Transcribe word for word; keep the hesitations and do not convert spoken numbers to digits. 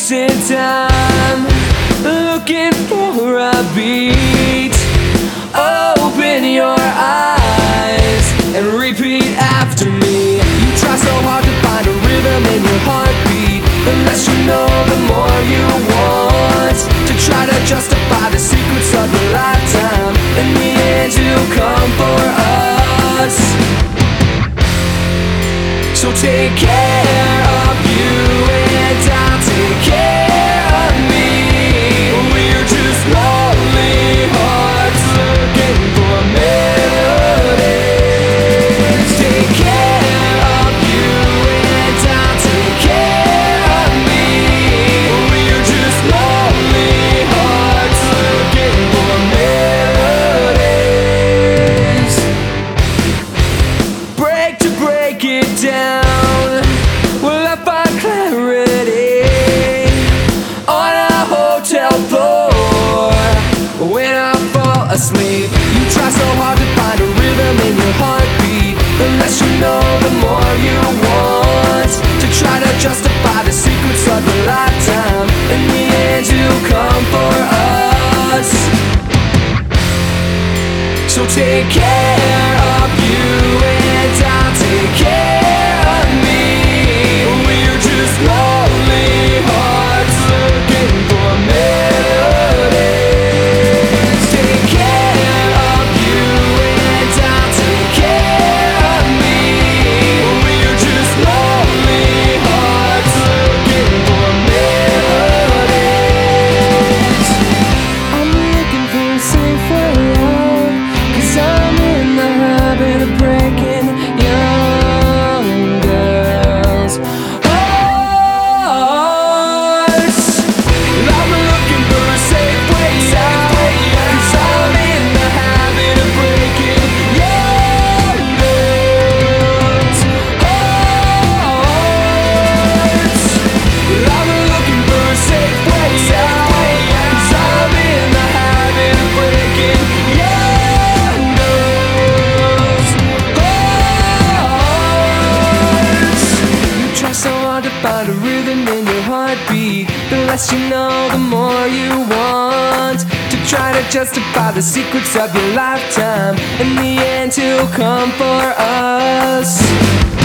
wasted time looking for a beat. Open your eyes and repeat after me. You try so hard to find a rhythm in your heartbeat. The less you know, the more you want to try to justify the secrets of your lifetime. In the end, you'll come for us. So take care of you and I'll take care of me. We're just lonely hearts looking for melodies. Take care of you and I'll take care of me. We're just lonely hearts looking for melodies. Break to break it down. Will I find clarity on a hotel floor when I fall asleep? You try so hard to find a rhythm in your heartbeat. The less you know, the more you want to try to justify the secrets of your lifetime. In the end, you'll come for us. So take care of you and I'll take care of me. We're just lonely hearts looking for melodies. Take care of you and I'll take care of me. We're just lonely hearts looking for melodies. I'm looking for a safe way out, 'cause I'm in the habit of breaking young girls' hearts. I'm looking for a safe way out, 'cause I'm in the habit of breaking young girls' hearts. I'm looking for a safe way out, 'cause I'm in the habit of breaking young girls' hearts. You try so hard to find a rhythm in your heartbeat. The less you know, the more you want to try to justify the secrets of your lifetime. In the end, he'll come for us.